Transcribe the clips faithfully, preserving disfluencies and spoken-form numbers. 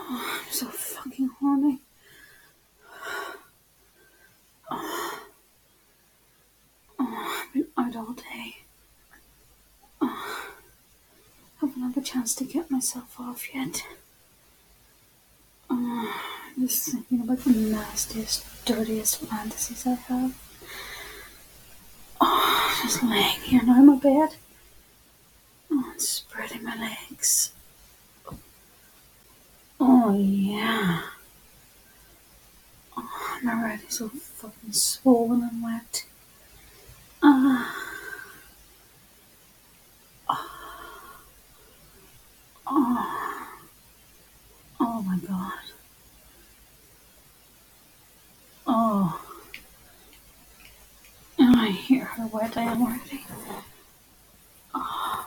I'm so fucking horny. Oh, oh, I've been out all day. Oh, haven't had the chance to get myself off yet. Oh, just thinking about the nastiest, dirtiest fantasies I have. Oh, just laying here now in my bed. Oh, and spreading my legs. Oh, yeah. Oh, I'm already so fucking swollen and wet. Ah. Oh, oh my god. Oh, and I hear how wet I am already. Oh,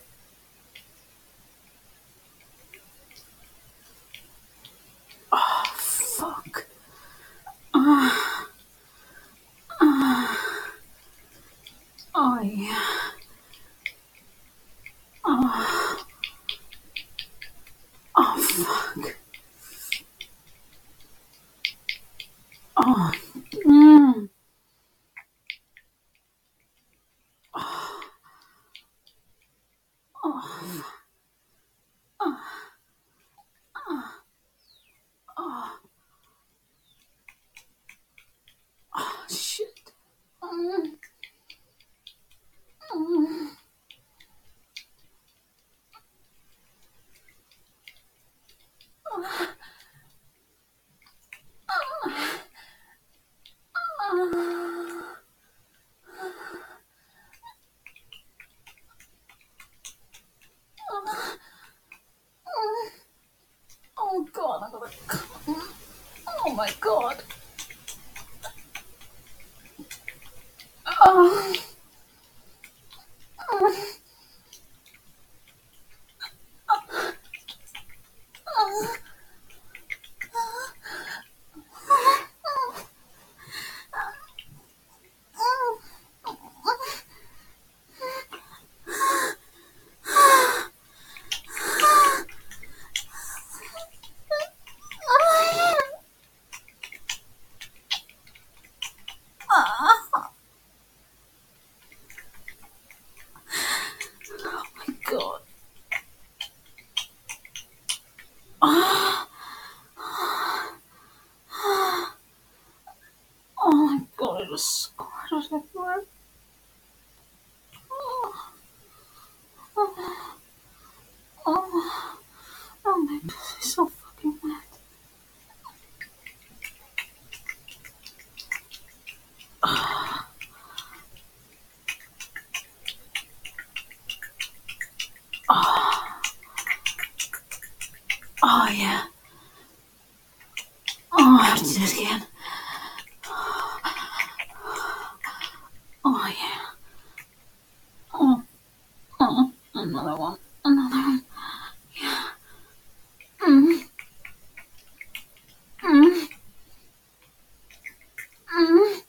oh fuck. Ah, ah, oh yeah. Oh, oh fuck. Oh, mm. Oh, oh, oh, oh, oh, oh shit. Mm, mm, oh, oh, oh, oh, oh god, I'm gonna come. Oh my god. Oh, oh, oh, oh my god. Oh, oh my god, it was squirted everywhere. Oh, oh, oh, oh, my pussy's so fucking wet. Oh, oh yeah. Oh, I have to do it again. Oh yeah. Oh, oh, another one. Another one. Yeah. Mm, mm, mm,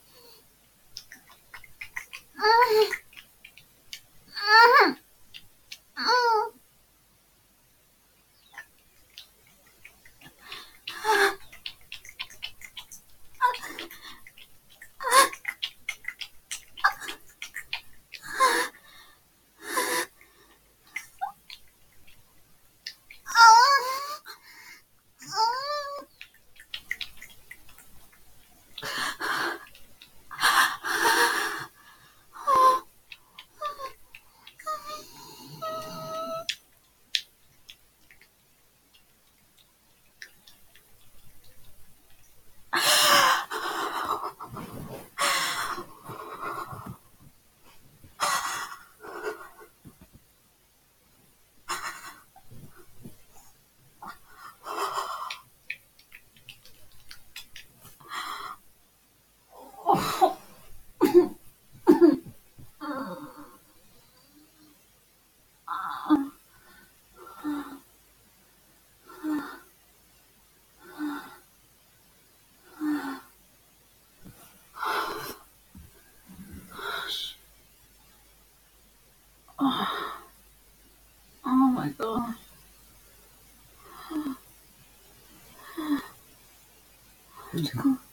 mm, mm, mm. Of course.